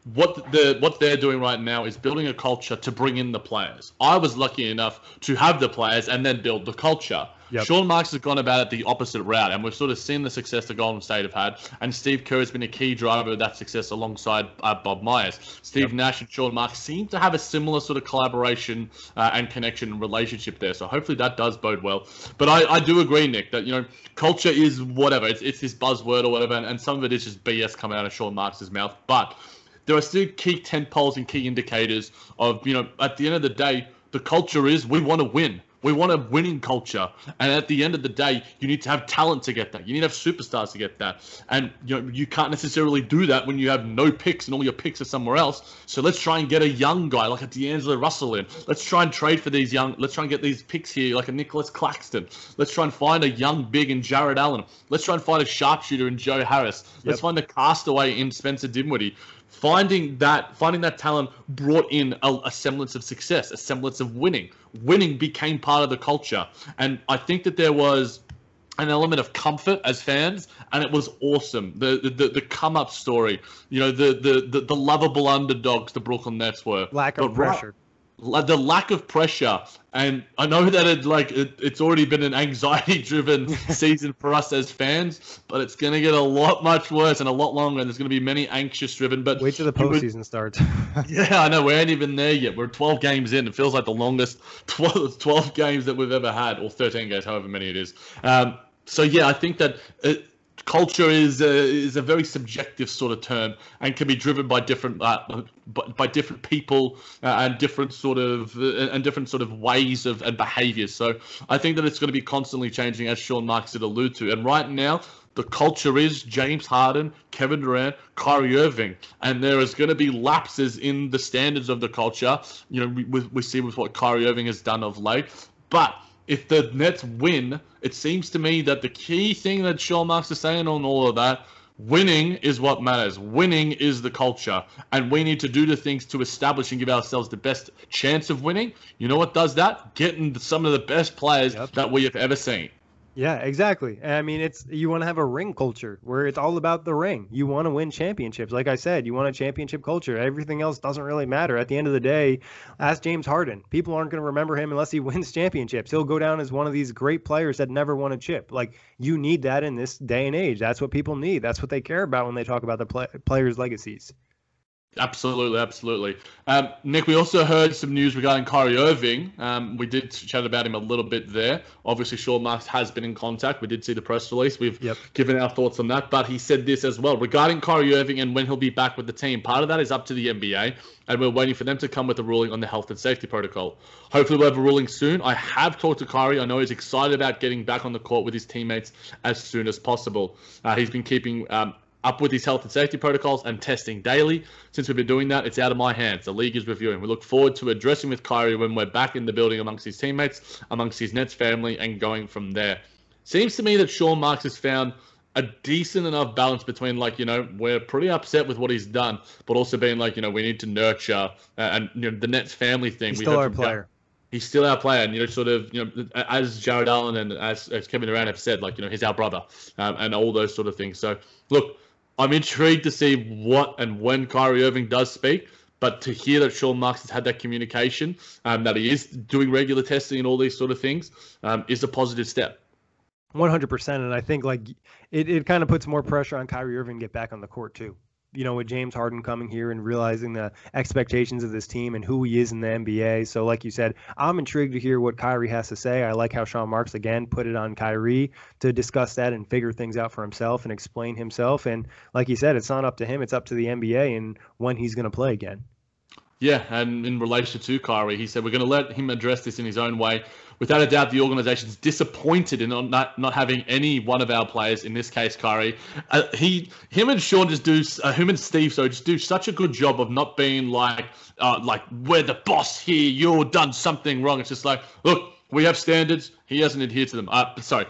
what the what they're doing right now is building a culture to bring in the players. I was lucky enough to have the players and then build the culture. Yep. Sean Marks has gone about it the opposite route, and we've sort of seen the success the Golden State have had, and Steve Kerr has been a key driver of that success alongside uh, Bob Myers. Steve yep. Nash and Sean Marks seem to have a similar sort of collaboration uh, and connection and relationship there, so hopefully that does bode well. But I, I do agree, Nick, that, you know, culture is whatever. It's, it's this buzzword or whatever, and, and some of it is just B S coming out of Sean Marks' mouth, but there are still key tent poles and key indicators of, you know, at the end of the day, the culture is we want to win. We want a winning culture. And at the end of the day, you need to have talent to get that. You need to have superstars to get that. And you know, you can't necessarily do that when you have no picks and all your picks are somewhere else. So let's try and get a young guy like a D'Angelo Russell in. Let's try and trade for these young, let's try and get these picks here like a Nicholas Claxton. Let's try and find a young big in Jared Allen. Let's try and find a sharpshooter in Joe Harris. Yep. Let's find a castaway in Spencer Dinwiddie. Finding that finding that talent brought in a, a semblance of success, a semblance of winning. Winning became part of the culture. And I think that there was an element of comfort as fans, and it was awesome. The the, the come up story, you know, the, the, the, the lovable underdogs the Brooklyn Nets were. Lack of but pressure. Right, the lack of pressure, and I know that it like it, it's already been an anxiety-driven season for us as fans, but it's going to get a lot much worse and a lot longer, and there's going to be many anxious-driven. But wait till the postseason would, starts. Yeah, I know we ain't even there yet. We're twelve games in. It feels like the longest twelve, twelve games that we've ever had, or thirteen games, however many it is. Um, so yeah, I think that. It, Culture is a, is a very subjective sort of term and can be driven by different uh, by, by different people uh, and different sort of uh, and different sort of ways of and behaviors. So I think that it's going to be constantly changing, as Sean Marks did allude to. And right now, the culture is James Harden, Kevin Durant, Kyrie Irving, and there is going to be lapses in the standards of the culture. You know, we, we see with what Kyrie Irving has done of late, but if the Nets win, it seems to me that the key thing that Sean Marks is saying on all of that, winning is what matters. Winning is the culture. And we need to do the things to establish and give ourselves the best chance of winning. You know what does that? Getting some of the best players yep. that we have ever seen. Yeah, exactly. I mean, it's you want to have a ring culture where it's all about the ring. You want to win championships. Like I said, you want a championship culture. Everything else doesn't really matter. At the end of the day, ask James Harden. People aren't going to remember him unless he wins championships. He'll go down as one of these great players that never won a chip. Like, you need that in this day and age. That's what people need. That's what they care about when they talk about the play- players' legacies. Absolutely, absolutely. Um, Nick, we also heard some news regarding Kyrie Irving. Um, we did chat about him a little bit there. Obviously, Sean Marks has been in contact. We did see the press release. We've yep. given our thoughts on that. But he said this as well regarding Kyrie Irving and when he'll be back with the team. Part of that is up to the N B A, and we're waiting for them to come with a ruling on the health and safety protocol. Hopefully, we'll have a ruling soon. I have talked to Kyrie. I know he's excited about getting back on the court with his teammates as soon as possible. Uh, he's been keeping... Um, up with his health and safety protocols and testing daily. Since we've been doing that, it's out of my hands. The league is reviewing. We look forward to addressing with Kyrie when we're back in the building amongst his teammates, amongst his Nets family, and going from there. Seems to me that Sean Marks has found a decent enough balance between, like, you know, we're pretty upset with what he's done, but also being like, you know, we need to nurture uh, and, you know, the Nets family thing. He's we still our player. He's still our player, and, you know, sort of, you know, as Jared Allen and as, as Kevin Durant have said, like, you know, he's our brother, um, and all those sort of things. So, look, I'm intrigued to see what and when Kyrie Irving does speak, but to hear that Sean Marks has had that communication, um, that he is doing regular testing and all these sort of things, um, is a positive step. one hundred percent, and I think, like, it, it kind of puts more pressure on Kyrie Irving to get back on the court, too. You know, with James Harden coming here and realizing the expectations of this team and who he is in the N B A. So, like you said, I'm intrigued to hear what Kyrie has to say. I like how Sean Marks, again, put it on Kyrie to discuss that and figure things out for himself and explain himself. And like you said, it's not up to him. It's up to the N B A and when he's going to play again. Yeah, and in relation to Kyrie, he said, we're going to let him address this in his own way. Without a doubt, the organization's disappointed in not not having any one of our players, in this case, Kyrie. Uh, he, him and Sean just do, uh, him and Steve, so just do such a good job of not being like, uh, like, we're the boss here, you've done something wrong. It's just like, look, we have standards. He hasn't adhered to them. Uh, sorry,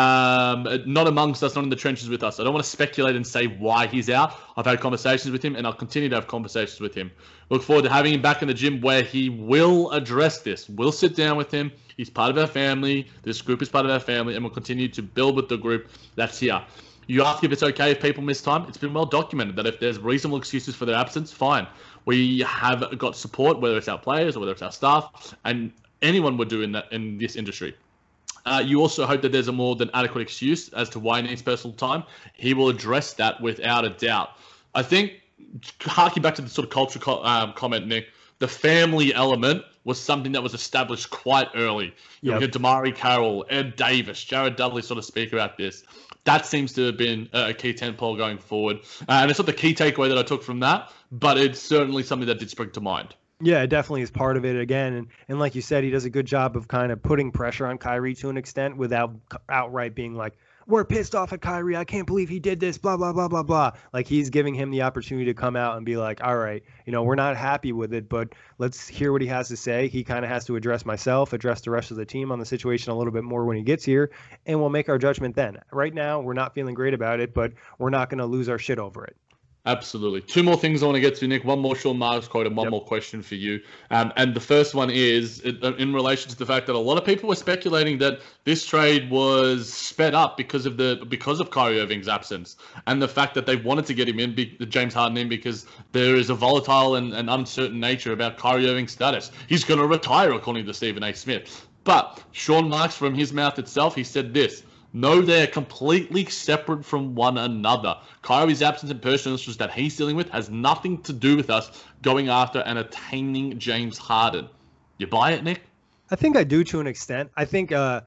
um, not amongst us, not in the trenches with us. I don't want to speculate and say why he's out. I've had conversations with him, and I'll continue to have conversations with him. Look forward to having him back in the gym where he will address this. We'll sit down with him. He's part of our family. This group is part of our family, and we'll continue to build with the group that's here. You ask if it's okay if people miss time. It's been well documented that if there's reasonable excuses for their absence, fine. We have got support, whether it's our players or whether it's our staff, and anyone would do in that in this industry. Uh, you also hope that there's a more than adequate excuse as to why he needs personal time. He will address that without a doubt. I think, harking back to the sort of culture co- um, comment, Nick, the family element was something that was established quite early. You Yep. had Damari Carroll, Ed Davis, Jared Dudley sort of speak about this. That seems to have been a key tentpole going forward. Uh, and it's not the key takeaway that I took from that, but it's certainly something that did spring to mind. Yeah, it definitely is part of it again. And, and like you said, he does a good job of kind of putting pressure on Kyrie to an extent without outright being like, we're pissed off at Kyrie. I can't believe he did this, blah, blah, blah, blah, blah. Like, he's giving him the opportunity to come out and be like, all right, you know, we're not happy with it, but let's hear what he has to say. He kind of has to address myself, address the rest of the team on the situation a little bit more when he gets here, and we'll make our judgment then. Right now, we're not feeling great about it, but we're not going to lose our shit over it. Absolutely. Two more things I want to get to, Nick. One more Sean Marks quote and one Yep. more question for you. Um, and the first one is in relation to the fact that a lot of people were speculating that this trade was sped up because of the because of Kyrie Irving's absence and the fact that they wanted to get him in, be, James Harden in, because there is a volatile and, and uncertain nature about Kyrie Irving's status. He's going to retire, according to Stephen A. Smith. But Sean Marks, from his mouth itself, he said this: no, they're completely separate from one another. Kyrie's absence and personal issues that he's dealing with has nothing to do with us going after and attaining James Harden. You buy it, Nick? I think I do to an extent. I think uh,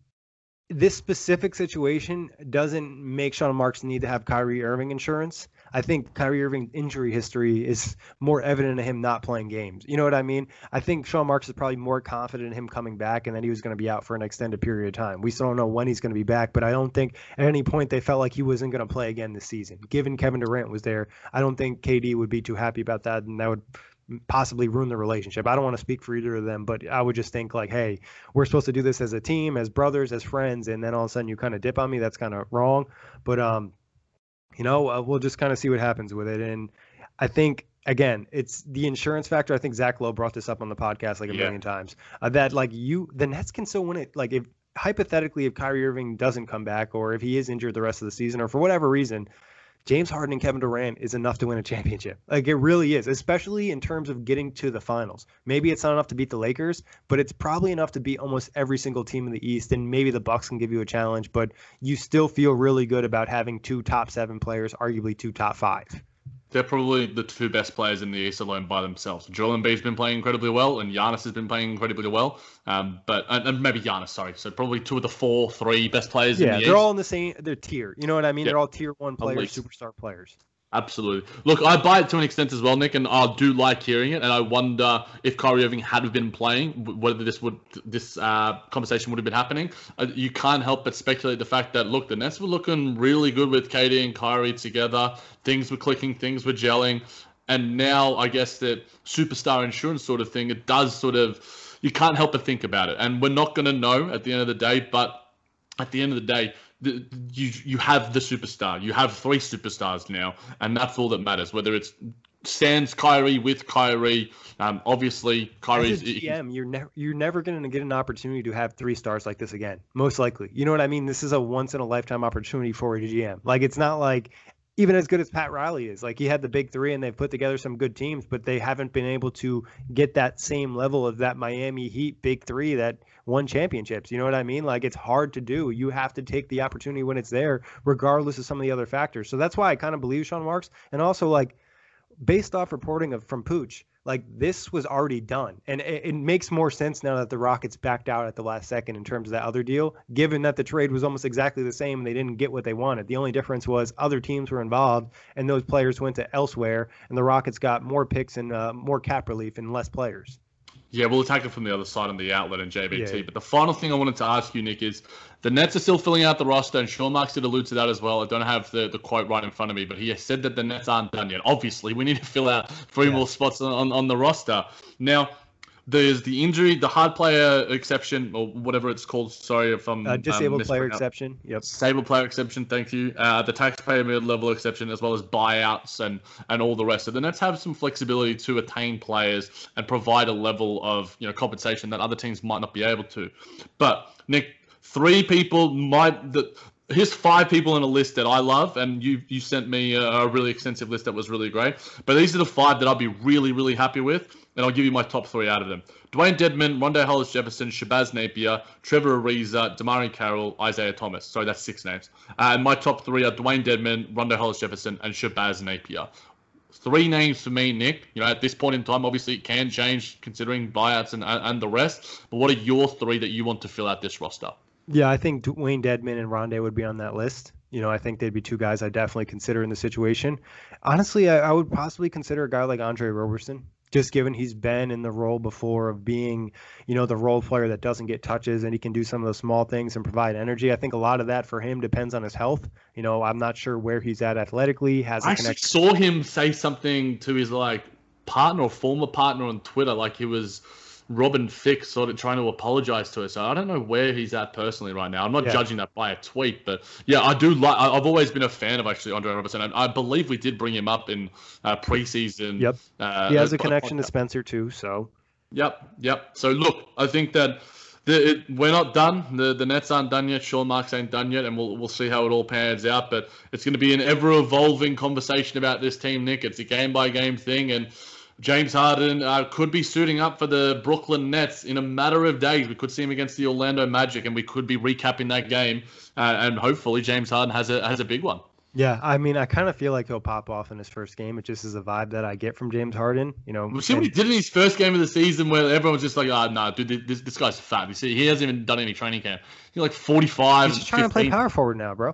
this specific situation doesn't make Sean Marks need to have Kyrie Irving insurance. I think Kyrie Irving's injury history is more evident in him not playing games. You know what I mean? I think Sean Marks is probably more confident in him coming back and that he was going to be out for an extended period of time. We still don't know when he's going to be back, but I don't think at any point they felt like he wasn't going to play again this season. Given Kevin Durant was there, I don't think K D would be too happy about that, and that would possibly ruin the relationship. I don't want to speak for either of them, but I would just think like, hey, we're supposed to do this as a team, as brothers, as friends, and then all of a sudden you kind of dip on me. That's kind of wrong. But um, you know, uh, we'll just kind of see what happens with it. And I think, again, it's the insurance factor. I think Zach Lowe brought this up on the podcast like a Yeah. million times. Uh, that like you, the Nets can still win it. Like if hypothetically, if Kyrie Irving doesn't come back, or if he is injured the rest of the season, or for whatever reason, James Harden and Kevin Durant is enough to win a championship. Like it really is, especially in terms of getting to the finals. Maybe it's not enough to beat the Lakers, but it's probably enough to beat almost every single team in the East. And maybe the Bucks can give you a challenge, but you still feel really good about having two top seven players, arguably two top five. They're probably the two best players in the East alone by themselves. Joel Embiid's been playing incredibly well, and Giannis has been playing incredibly well. Um, but and maybe Giannis, sorry. So probably two of the four, three best players Yeah, in the East. they're all in the same. They're tier. You know what I mean? Yeah. They're all tier one players, Elite. superstar players. Absolutely. Look, I buy it to an extent as well, Nick, and I do like hearing it. And I wonder if Kyrie Irving had been playing, whether this would this uh, conversation would have been happening. Uh, you can't help but speculate the fact that, look, the Nets were looking really good with K D and Kyrie together. Things were clicking, things were gelling. And now I guess that superstar insurance sort of thing, it does sort of, you can't help but think about it. And we're not going to know at the end of the day, but at the end of the day, the, you you have the superstar. You have three superstars now, and that's all that matters. Whether it's sans Kyrie, with Kyrie, um, obviously Kyrie's. As a G M, you're never you're never going to get an opportunity to have three stars like this again. Most likely, you know what I mean. This is a once in a lifetime opportunity for a G M. Like it's not like even as good as Pat Riley is. Like he had the big three, and they've put together some good teams, but they haven't been able to get that same level of that Miami Heat big three that won championships. You know what I mean? Like it's hard to do. You have to take the opportunity when it's there, regardless of some of the other factors. So that's why I kind of believe Sean Marks. And also like based off reporting of from Pooch, like this was already done. And it, it makes more sense now that the Rockets backed out at the last second in terms of that other deal, given that the trade was almost exactly the same and they didn't get what they wanted. The only difference was other teams were involved and those players went to elsewhere, and the Rockets got more picks and uh, more cap relief and less players. Yeah, we'll attack it from the other side on the outlet and J B T. Yeah. But the final thing I wanted to ask you, Nick, is the Nets are still filling out the roster, and Sean Marks did allude to that as well. I don't have the, the quote right in front of me, but he has said that the Nets aren't done yet. Obviously, we need to fill out three yeah. more spots on, on the roster. Now, there's the injury, the hard player exception, or whatever it's called. Sorry if I'm uh, disabled um, player exception. Yep. Disabled player exception. Thank you. Uh, the taxpayer mid-level exception, as well as buyouts and and all the rest. So the Nets have some flexibility to attain players and provide a level of you know compensation that other teams might not be able to. But Nick, three people might that here's five people in a list that I love, and you you sent me a, a really extensive list that was really great. But these are the five that I'll be really, really happy with, and I'll give you my top three out of them. Dwayne Dedmon, Rondé Hollis-Jefferson, Shabazz Napier, Trevor Ariza, Damari Carroll, Isaiah Thomas. Sorry, that's six names. Uh, and my top three are Dwayne Dedmon, Rondé Hollis-Jefferson, and Shabazz Napier. Three names for me, Nick. You know, at this point in time, obviously it can change considering buyouts and and the rest. But what are your three that you want to fill out this roster? Yeah, I think Dwayne Dedmon and Rondé would be on that list. You know, I think they'd be two guys I definitely consider in the situation. Honestly, I, I would possibly consider a guy like Andre Roberson, just given he's been in the role before of being, you know, the role player that doesn't get touches and he can do some of those small things and provide energy. I think a lot of that for him depends on his health. You know, I'm not sure where he's at athletically. Has I actually saw him say something to his like partner or former partner on Twitter, like he was Robin Thicke sort of trying to apologize to us. So I don't know where he's at personally right now. I'm not yeah. judging that by a tweet, but yeah, I do like. I've always been a fan of actually Andre Roberson, and I believe we did bring him up in uh, preseason. Yep, uh, he has a connection to Spencer too. So. Yep, yep. So look, I think that the, it, we're not done. The the Nets aren't done yet. Sean Marks ain't done yet, and we'll we'll see how it all pans out. But it's going to be an ever evolving conversation about this team, Nick. It's a game by game thing, and James Harden uh, could be suiting up for the Brooklyn Nets in a matter of days. We could see him against the Orlando Magic, and we could be recapping that game. Uh, and hopefully, James Harden has a has a big one. Yeah, I mean, I kind of feel like he'll pop off in his first game. It just is a vibe that I get from James Harden. You know, we see what he did in his first game of the season, where everyone was just like, "Oh, no, dude, this this guy's fat." You see, he hasn't even done any training camp. He's like forty-five. He's just trying fifteen. To play power forward now, bro.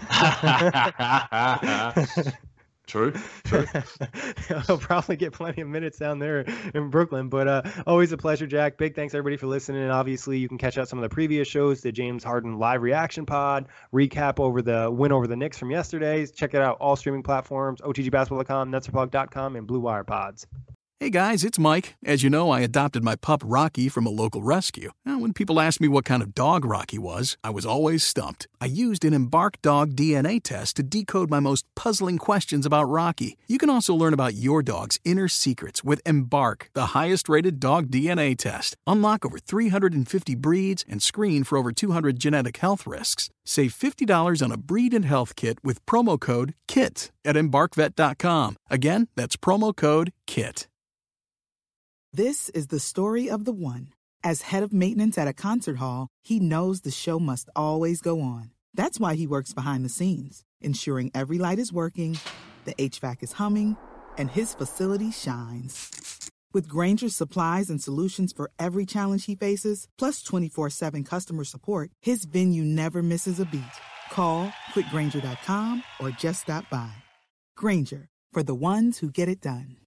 True, true. He'll probably get plenty of minutes down there in Brooklyn, but uh, always a pleasure, Jack. Big thanks, everybody, for listening. And obviously, you can catch out some of the previous shows, the James Harden live reaction pod, recap over the win over the Knicks from yesterday. Check it out, all streaming platforms, O T G basketball dot com, nets are plugged dot com, and Blue Wire Pods. Hey guys, it's Mike. As you know, I adopted my pup Rocky from a local rescue. Now, when people asked me what kind of dog Rocky was, I was always stumped. I used an Embark dog D N A test to decode my most puzzling questions about Rocky. You can also learn about your dog's inner secrets with Embark, the highest-rated dog D N A test. Unlock over three hundred fifty breeds and screen for over two hundred genetic health risks. Save fifty dollars on a breed and health kit with promo code KIT at embark vet dot com. Again, that's promo code KIT. This is the story of the one. As head of maintenance at a concert hall, he knows the show must always go on. That's why he works behind the scenes, ensuring every light is working, the H V A C is humming, and his facility shines. With Grainger's supplies and solutions for every challenge he faces, plus twenty-four seven customer support, his venue never misses a beat. Call quick grainger dot com or just stop by. Grainger, for the ones who get it done.